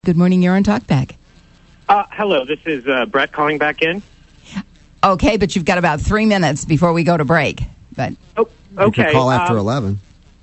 Good morning, you're on Talkback. Hello, this is Brett calling back in. Okay, but you've got about 3 minutes before we go to break. But okay. You could call after 11.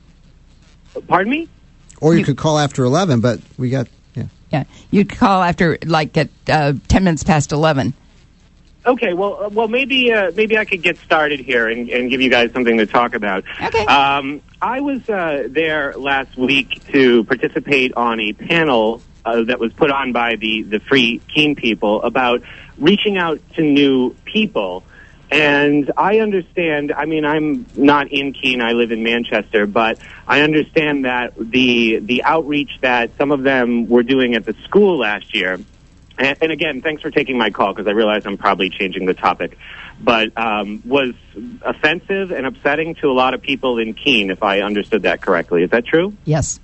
Pardon me? Or you could call after 11, but we got, Yeah, you'd call after, at 10 minutes past 11. Okay, well, maybe I could get started here and give you guys something to talk about. Okay. I was there last week to participate on a panel that was put on by the Free Keene people about reaching out to new people. And I understand, I'm not in Keene, I live in Manchester, but I understand that the outreach that some of them were doing at the school last year, and again, thanks for taking my call because I realize I'm probably changing the topic, but was offensive and upsetting to a lot of people in Keene, if I understood that correctly. Is that true? Yes.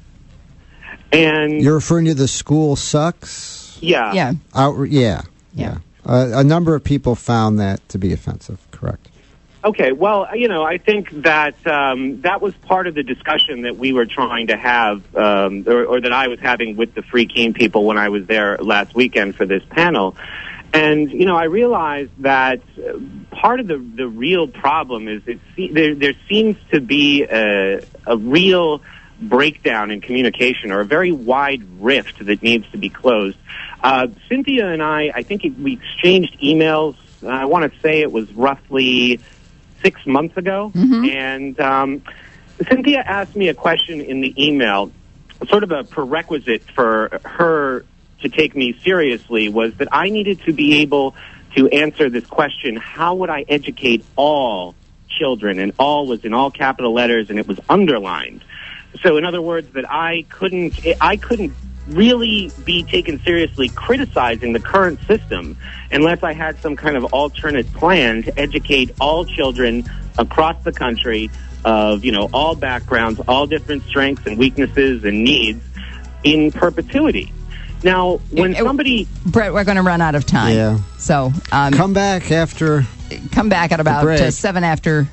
And you're referring to the school sucks? Yeah. Yeah. A number of people found that to be offensive, correct. Okay, well, I think that that was part of the discussion that we were trying to have, or that I was having with the Free Keene people when I was there last weekend for this panel. And, I realized that part of the real problem is there seems to be a real breakdown in communication, or a very wide rift that needs to be closed. Cynthia and I think we exchanged emails, I want to say it was roughly 6 months ago. Mm-hmm. And Cynthia asked me a question in the email, sort of a prerequisite for her to take me seriously, was that I needed to be able to answer this question: how would I educate all children? And all was in all capital letters, and it was underlined. So in other words, that I couldn't really be taken seriously criticizing the current system unless I had some kind of alternate plan to educate all children across the country of, all backgrounds, all different strengths and weaknesses and needs in perpetuity. Now, when somebody... Brett, we're going to run out of time. Yeah. So... come back at about 7 after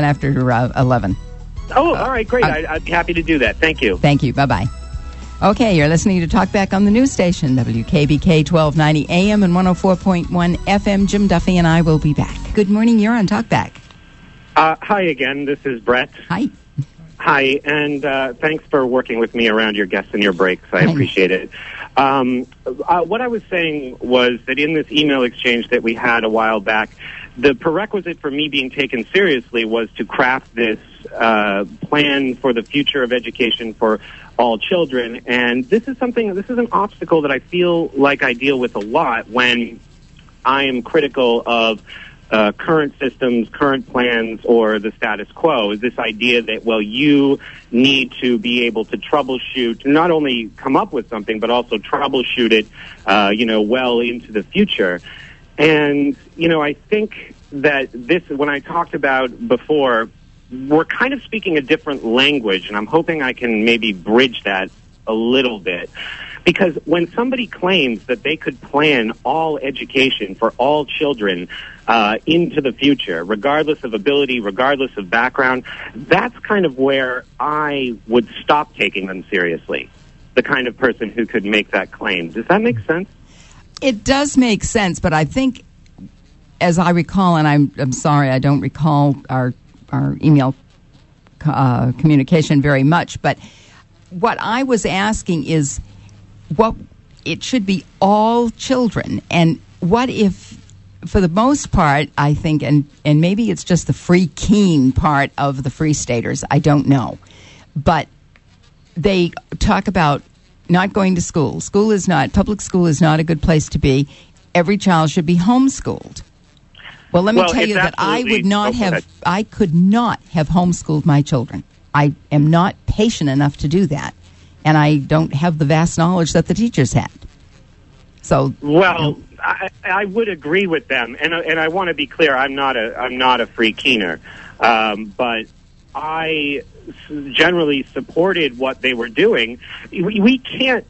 11. Oh, all right, great. I'd be happy to do that. Thank you. Thank you. Bye-bye. Okay, you're listening to Talkback on the news station, WKBK 1290 AM and 104.1 FM. Jim Duffy and I will be back. Good morning, you're on Talkback. Hi again, this is Brett. Hi. Hi, and thanks for working with me around your guests and your breaks. I appreciate it. What I was saying was that in this email exchange that we had a while back, the prerequisite for me being taken seriously was to craft this plan for the future of education for all children. And this is an obstacle that I feel like I deal with a lot when I am critical of current systems, current plans, or the status quo, is this idea that, you need to be able to troubleshoot, not only come up with something, but also troubleshoot it, well into the future. And, I think that this, when I talked about before, we're kind of speaking a different language, and I'm hoping I can maybe bridge that a little bit. Because when somebody claims that they could plan all education for all children into the future, regardless of ability, regardless of background, that's kind of where I would stop taking them seriously, the kind of person who could make that claim. Does that make sense? It does make sense, but I think, as I recall, and I'm sorry, I don't recall our email communication very much, but what I was asking is, what it should be all children, and what if, for the most part, I think, and maybe it's just the Free Keene part of the Free Staters, I don't know, but they talk about not going to school. Public school is not a good place to be. Every child should be homeschooled. Well, let me tell you that I could not have homeschooled my children. I am not patient enough to do that. And I don't have the vast knowledge that the teachers had. So, I would agree with them, and I want to be clear. I'm not a Free Keener, but I generally supported what they were doing. We can't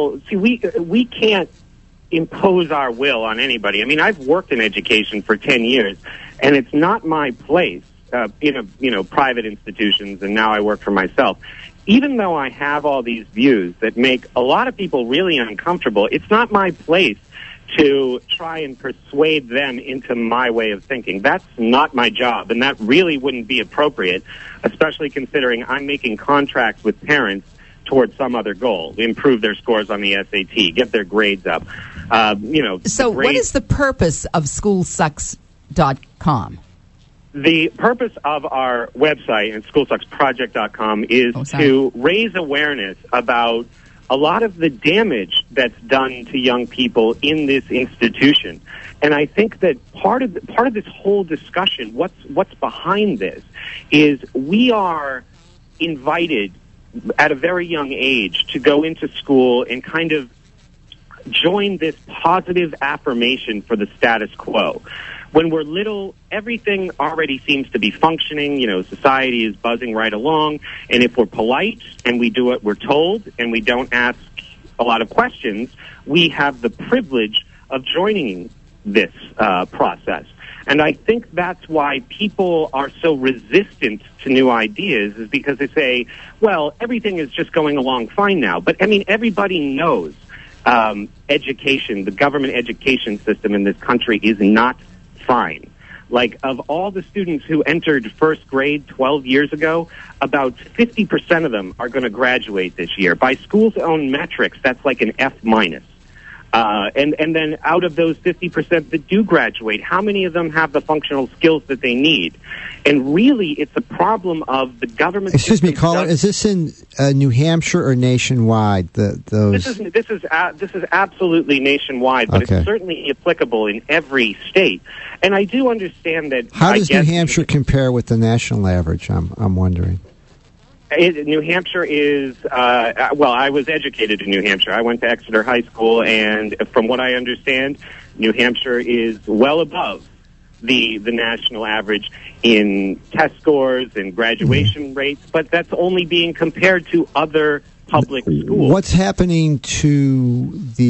we can't impose our will on anybody. I mean, I've worked in education for 10 years, and it's not my place in private institutions, and now I work for myself. even though I have all these views that make a lot of people really uncomfortable, it's not my place to try and persuade them into my way of thinking. That's not my job, and that really wouldn't be appropriate, especially considering I'm making contracts with parents towards some other goal, improve their scores on the SAT, get their grades up. So what is the purpose of SchoolSucks.com? The purpose of our website and SchoolSucksProject.com is to raise awareness about a lot of the damage that's done to young people in this institution. And I think that part of this whole discussion, what's behind this, is we are invited at a very young age to go into school and kind of join this positive affirmation for the status quo. When we're little, everything already seems to be functioning. Society is buzzing right along. And if we're polite and we do what we're told and we don't ask a lot of questions, we have the privilege of joining this process. And I think that's why people are so resistant to new ideas, is because they say, well, everything is just going along fine now. But, everybody knows education, the government education system in this country is not fine. Like, of all the students who entered first grade 12 years ago, about 50% of them are going to graduate this year. By school's own metrics, that's like an F-. And then out of those 50% that do graduate, how many of them have the functional skills that they need? And really, it's a problem of the government. Excuse me, caller. Is this in New Hampshire or nationwide? This is absolutely nationwide, but It's certainly applicable in every state. And I do understand that. How does New Hampshire compare with the national average? I'm wondering. New Hampshire is, I was educated in New Hampshire. I went to Exeter High School, and from what I understand, New Hampshire is well above the national average in test scores and graduation rates, but that's only being compared to other public schools. What's happening to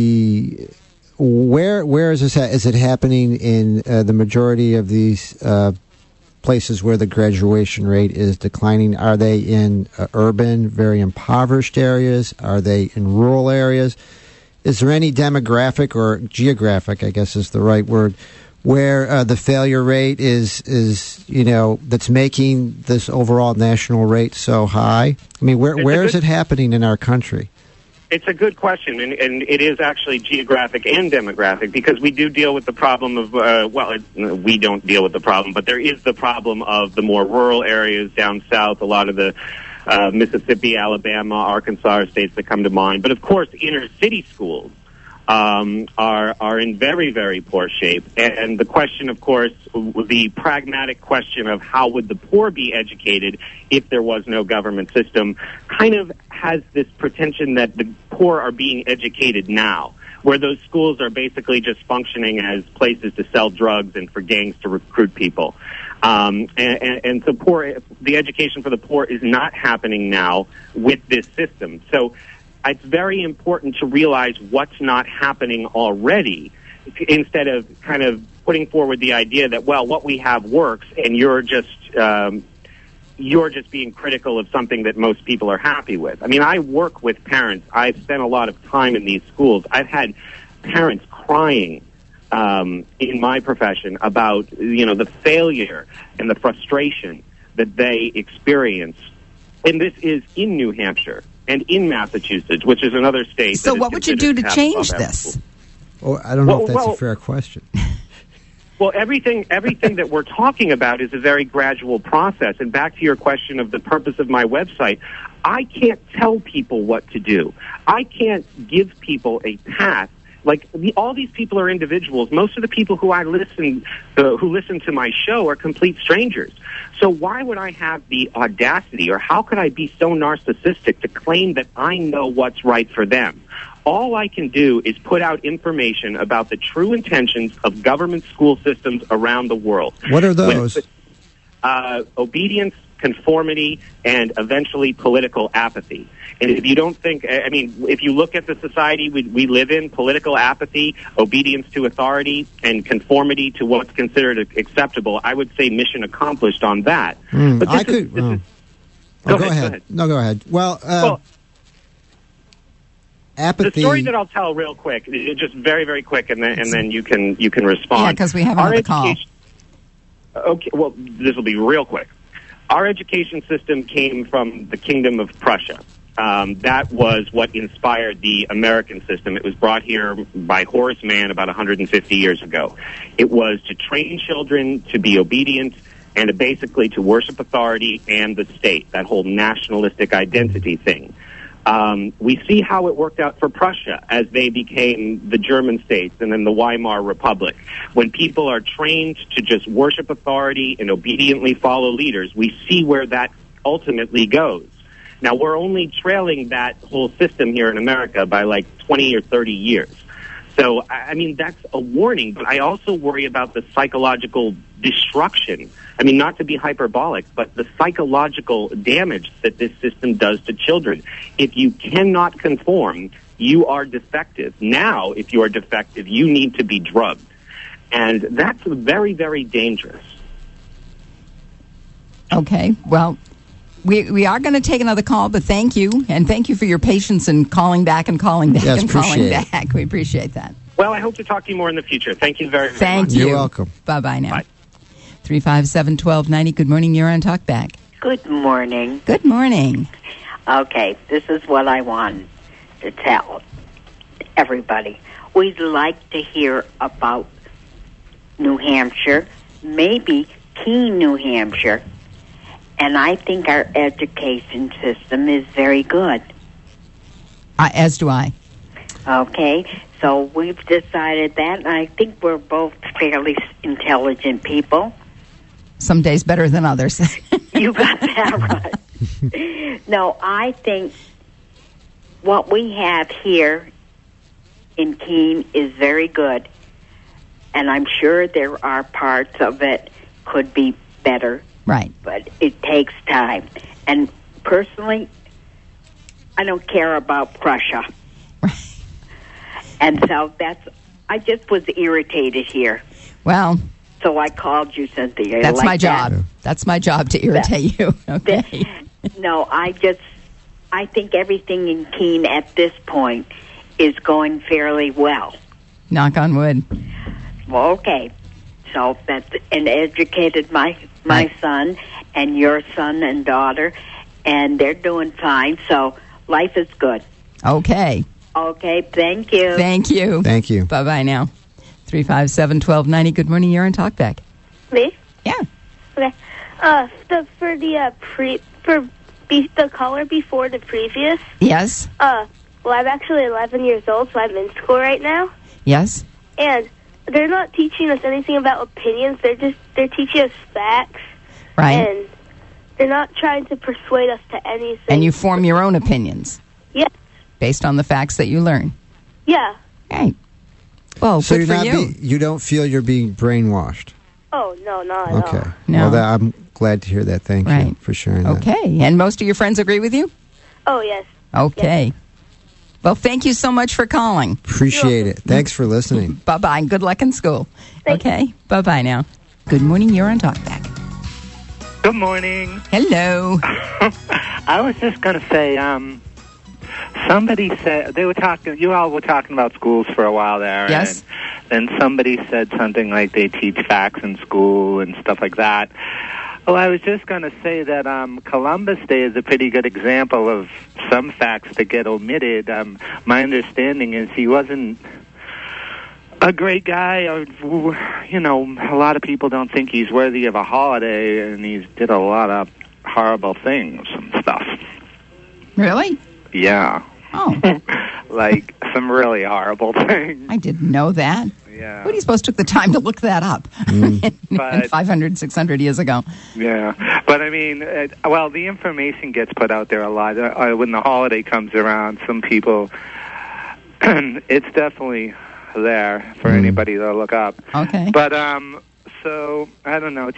where is this at? Is it happening in the majority of these places where the graduation rate is declining? Are they in urban, very impoverished areas? Are they in rural areas? Is there any demographic or geographic, I guess is the right word, where the failure rate is that's making this overall national rate so high? Where is it happening in our country? It's a good question, and it is actually geographic and demographic, because we do deal with the problem of, we don't deal with the problem, but there is the problem of the more rural areas down south, a lot of the Mississippi, Alabama, Arkansas are states that come to mind. But, of course, inner city schools are in very, very poor shape. And the question, of course, the pragmatic question of how would the poor be educated if there was no government system, kind of has this pretension that the poor are being educated now, where those schools are basically just functioning as places to sell drugs and for gangs to recruit people. And so the education for the poor is not happening now with this system. So it's very important to realize what's not happening already, instead of kind of putting forward the idea that, well, what we have works, and you're just being critical of something that most people are happy with. I work with parents. I've spent a lot of time in these schools. I've had parents crying in my profession about, the failure and the frustration that they experience. And this is in New Hampshire and in Massachusetts, which is another state. So what would you do to change this? Oh, I don't know if that's a fair question. Well, everything that we're talking about is a very gradual process. And back to your question of the purpose of my website, I can't tell people what to do. I can't give people a path. Like, all these people are individuals. Most of the people who listen to my show are complete strangers. So why would I have the audacity, or how could I be so narcissistic to claim that I know what's right for them? All I can do is put out information about the true intentions of government school systems around the world. What are those? Obedience, conformity, and eventually political apathy. And if you don't think, if you look at the society we live in, political apathy, obedience to authority, and conformity to what's considered acceptable, I would say mission accomplished on that. But Go ahead. No, go ahead. Well, apathy. The story that I'll tell real quick, just very, very quick, and then you can respond. Yeah, because we have another call. Okay, well, this will be real quick. Our education system came from the Kingdom of Prussia. That was what inspired the American system. It was brought here by Horace Mann about 150 years ago. It was to train children to be obedient and basically to worship authority and the state, that whole nationalistic identity thing. We see how it worked out for Prussia as they became the German states and then the Weimar Republic. When people are trained to just worship authority and obediently follow leaders, we see where that ultimately goes. Now, we're only trailing that whole system here in America by like 20 or 30 years. So, I mean, that's a warning, but I also worry about the psychological destruction. I mean, not to be hyperbolic, but the psychological damage that this system does to children. If you cannot conform, you are defective. Now, if you are defective, you need to be drugged. And that's very, very dangerous. Okay, well, we are going to take another call, but thank you. And thank you for your patience in calling back and calling back and calling back. We appreciate that. Well, I hope to talk to you more in the future. Thank you very, very much. Thank you. You're welcome. Bye-bye now. Bye. 357-1290. Good morning. You're on Talkback. Good morning. Good morning. Okay, this is what I want to tell everybody. We'd like to hear about New Hampshire, maybe Keene, New Hampshire, and I think our education system is very good. As do I. Okay, so we've decided that, and I think we're both fairly intelligent people. Some days better than others. You got that right. No, I think what we have here in Keene is very good, and I'm sure there are parts of it could be better. Right. But it takes time. And personally, I don't care about Prussia. Right. And so I just was irritated here. Well, so I called you, Cynthia. That's like my job. That. That's my job to irritate you. Okay. No, I think everything in Keene at this point is going fairly well. Knock on wood. Well, okay. So and educated my right. son and your son and daughter, and they're doing fine. So life is good. Okay. Okay, thank you. Thank you. Thank you. Bye-bye now. 357-1290. Good morning. You're on Talkback. Me? Yeah. Okay. The caller before the previous. Yes. Well, I'm actually 11 years old, so I'm in school right now. Yes. And they're not teaching us anything about opinions. They're teaching us facts. Right. And they're not trying to persuade us to anything. And you form your own opinions. Yes. Based on the facts that you learn. Yeah. Right. Well, so good for you. You don't feel you're being brainwashed? Oh, no, not at all. Okay. No. Well, I'm glad to hear that. Thank you for sharing that. Okay. And most of your friends agree with you? Oh, yes. Okay. Yes. Well, thank you so much for calling. Appreciate it. Thanks for listening. Bye-bye. And good luck in school. Thank you. Bye-bye now. Good morning. You're on Talkback. Good morning. Hello. I was just going to say, somebody said, you all were talking about schools for a while there. Yes. And then somebody said something like they teach facts in school and stuff like that. Well, I was just going to say that Columbus Day is a pretty good example of some facts that get omitted. My understanding is he wasn't a great guy. A lot of people don't think he's worthy of a holiday, and he's did a lot of horrible things and stuff. Really? Yeah. Oh. Like some really horrible things. I didn't know that. Yeah. What do you supposed to took the time to look that up? But 500, 600 years ago. Yeah. But I mean, the information gets put out there a lot. When the holiday comes around, some people, it's definitely there for anybody to look up. Okay. But, so, I don't know.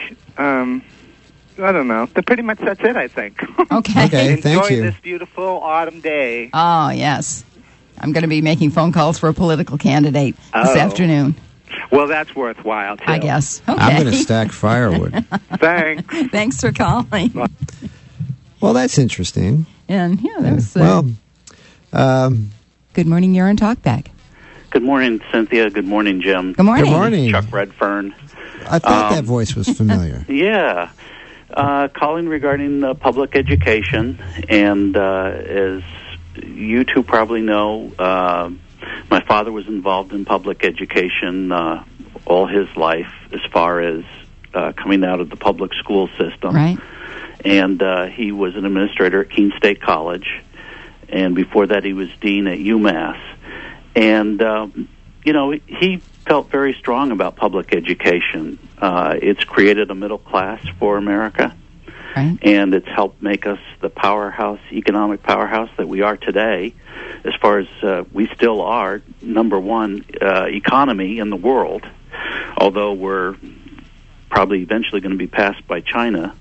Pretty much that's it, I think. Okay. Okay, thank Enjoy you. this beautiful autumn day. Oh, yes. I'm going to be making phone calls for a political candidate this afternoon. Well, that's worthwhile, too. I guess. Okay. I'm going to stack firewood. Thanks. Thanks for calling. Well, that's interesting. And yeah, that was Good morning. You're on Talkback. Good morning, Cynthia. Good morning, Jim. Good morning. Good morning. Chuck Redfern. I thought that voice was familiar. Yeah. Calling regarding public education, and as you two probably know, my father was involved in public education all his life as far as coming out of the public school system. Right. And he was an administrator at Keene State College, and before that he was dean at UMass. And, he felt very strong about public education. It's created a middle class for America, right. And it's helped make us the economic powerhouse that we are today, as far as we still are number one economy in the world, although we're probably eventually going to be passed by China.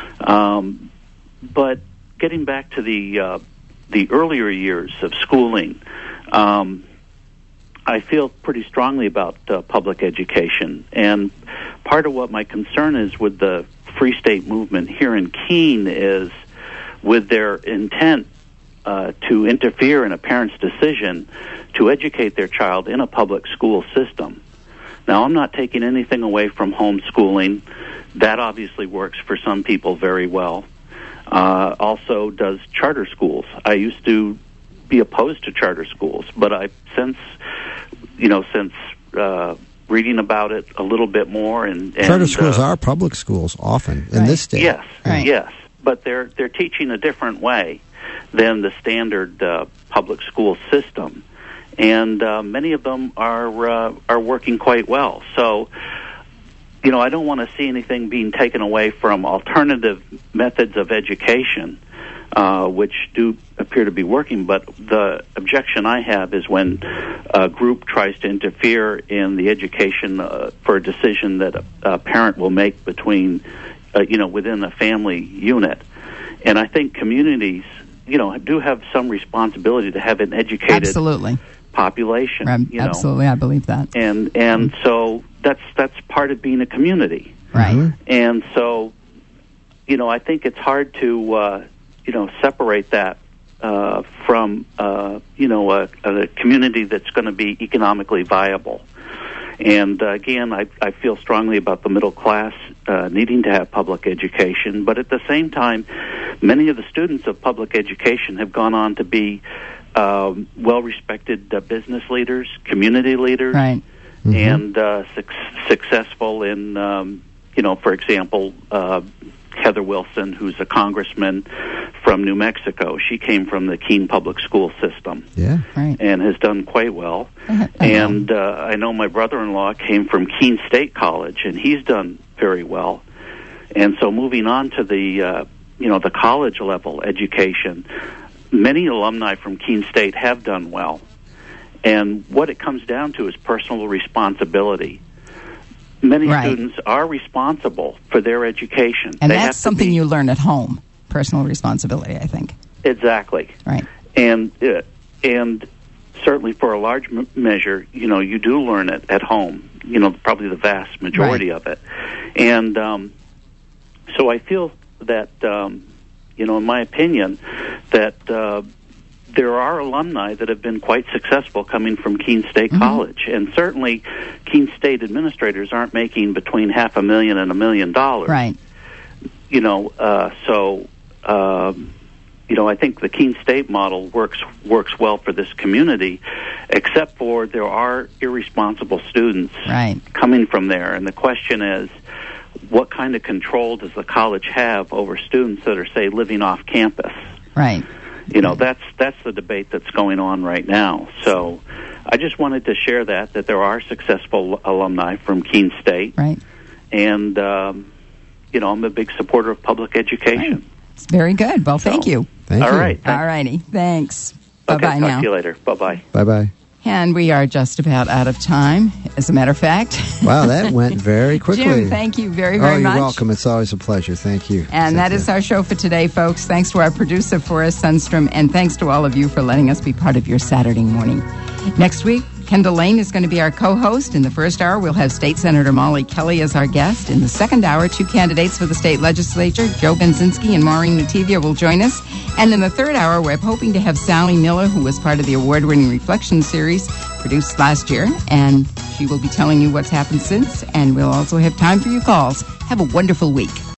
But getting back to the earlier years of schooling, I feel pretty strongly about public education, and part of what my concern is with the Free State movement here in Keene is with their intent to interfere in a parent's decision to educate their child in a public school system. Now, I'm not taking anything away from homeschooling. That obviously works for some people very well. Also does charter schools. I used to be opposed to charter schools, but since reading about it a little bit more, and charter schools are public schools often in this state. Yes, right. Yes, but they're teaching a different way than the standard public school system, and many of them are working quite well. So, I don't want to see anything being taken away from alternative methods of education, which do appear to be working. But the objection I have is when a group tries to interfere in the education for a decision that a parent will make between, within a family unit. And I think communities, do have some responsibility to have an educated Absolutely. population. Absolutely, I believe that. And so that's part of being a community. Right. Mm-hmm. And so, I think it's hard to, separate that from, a community that's going to be economically viable. And again, I feel strongly about the middle class needing to have public education. But at the same time, many of the students of public education have gone on to be well-respected business leaders, community leaders, Right. and successful in, for example, Heather Wilson, who's a congressman from New Mexico. She came from the Keene public school system, Right. and has done quite well. And I know my brother-in-law came from Keene State College, and he's done very well. And so moving on to the college level education, many alumni from Keene State have done well. And what it comes down to is personal responsibility. Many Right. students are responsible for their education. And They have that's to something be- you learn at home, personal responsibility, I think. Exactly. Right. And certainly for a large measure, you do learn it at home, probably the vast majority Right. of it. And so I feel that, in my opinion, that there are alumni that have been quite successful coming from Keene State College. And certainly Keene State administrators aren't making between $500,000 and $1 million. Right. I think the Keene State model works well for this community, except for there are irresponsible students Right. coming from there. And the question is, what kind of control does the college have over students that are, say, living off campus? Right. That's the debate that's going on right now. So I just wanted to share that there are successful alumni from Keene State. Right. And, I'm a big supporter of public education. Right. It's very good. Well, thank you. Thank All you. right. All righty. Thanks. Okay, Bye-bye talk now. to you later. Bye-bye. Bye-bye. And we are just about out of time, as a matter of fact. Wow, that went very quickly. Jim, thank you very, very you're much. welcome. It's always a pleasure. Thank you. And that is our show for today, folks. Thanks to our producer, Forrest Sundstrom, and thanks to all of you for letting us be part of your Saturday morning. Next week, Kendall Lane is going to be our co-host. In the first hour, we'll have State Senator Molly Kelly as our guest. In the second hour, 2 candidates for the state legislature, Joe Benzinski and Maureen Nativia, will join us. And in the third hour, we're hoping to have Sally Miller, who was part of the award-winning Reflection series produced last year. And she will be telling you what's happened since. And we'll also have time for your calls. Have a wonderful week.